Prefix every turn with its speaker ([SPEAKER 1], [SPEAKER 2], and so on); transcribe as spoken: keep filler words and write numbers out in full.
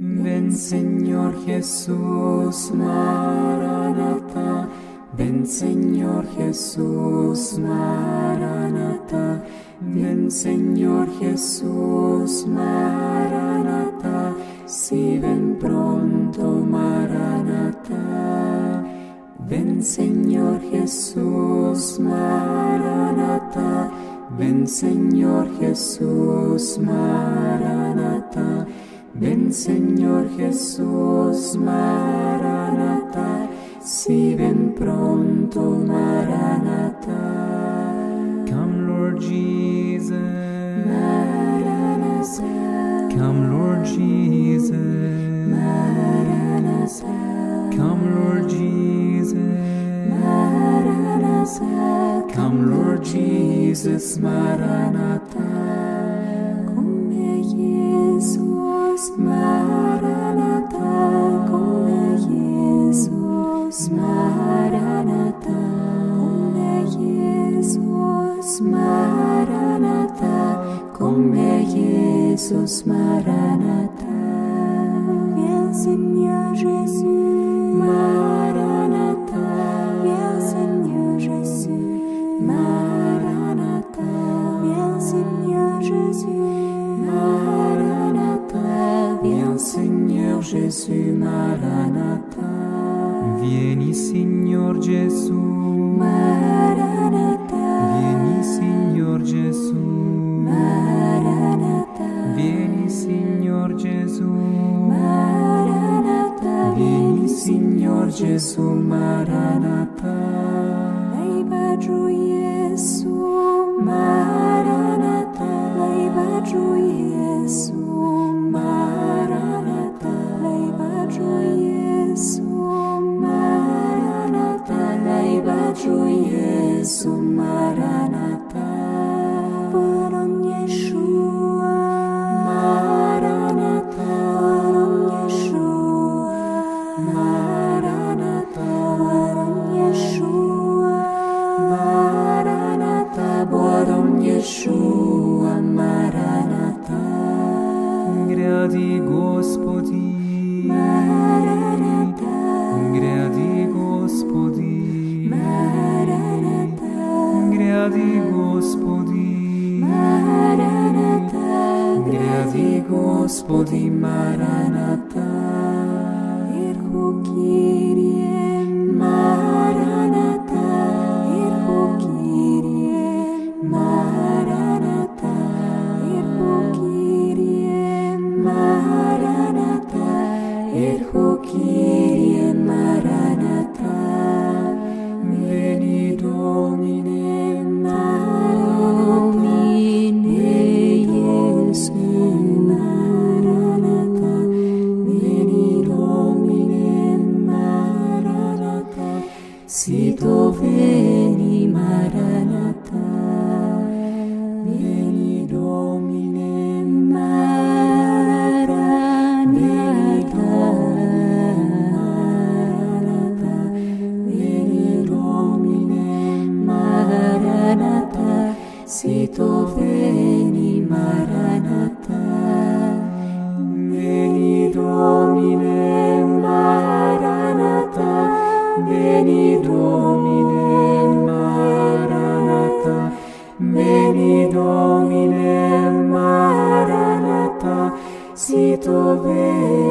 [SPEAKER 1] Ven Señor Jesús, Maranatha. Ven Señor Jesús, Maranatha. Ven Señor Jesús, Maranatha. Si ven pronto, Maranatha. Ven Señor Jesús, Maranatha. Ven Señor Jesús, Maranatha. Ven Señor Jesús, Maranatha. Si ven pronto, Maranatha.
[SPEAKER 2] Come Lord Jesus,
[SPEAKER 1] Maranatha.
[SPEAKER 2] come Lord Jesus,
[SPEAKER 1] Maranatha.
[SPEAKER 2] come Lord Jesus,
[SPEAKER 1] Maranatha.
[SPEAKER 2] come Lord Jesus,
[SPEAKER 1] Maranatha. Come Jesus, Maranatha. Come Jesus, Maranatha. Come Jesus, Maranatha. Come Jesus, Maranatha. Viens Seigneur Jésus, Maranatha. Viens Seigneur Jésus, Maranatha. Viens Seigneur Jésus, Maranatha. Viens Seigneur Jésus, Maranatha.
[SPEAKER 2] vieni Signor Gesù,
[SPEAKER 1] Maranatha.
[SPEAKER 2] vieni Signor Gesù,
[SPEAKER 1] Maranatha.
[SPEAKER 2] vieni Signor Gesù,
[SPEAKER 1] Maranatha.
[SPEAKER 2] vieni Signor Gesù,
[SPEAKER 1] Maranatha. Lei baju Yesu, Maranatha. Lei baju Yesu, Maranatha. Lei baju Yesu, Maranatha. Lei baju Yesu, Maranatha. Baron Yeshua, Maranatha. Baron Yeshua, Maranatha. Baron Yeshua, Maranatha. Baron Yeshua, Maranatha.
[SPEAKER 2] gradi Gospodi,
[SPEAKER 1] Maranatha.
[SPEAKER 2] gradi Gospodi,
[SPEAKER 1] Maranatha.
[SPEAKER 2] gradi Gospodi,
[SPEAKER 1] Maranatha. Gradi Gospodi, Maranatha. Irhu Kyrie, Maranatha. Irhu Kyrie, Maranatha. Irhu Kyrie, Maranatha. Irhu Kyrie, Maranatha. Veni Domine, Domine Iesu, Maranatha. Veni Domine, Maranatha. Sito veni, Maranatha. Veni Domine, Maranatha. Maranatha. Veni Domine, Maranatha. Sito veni, Maranatha. Veni Domine, Maranatha. Veni Domine, Maranatha. Veni Domine, Maranatha. Sito veni.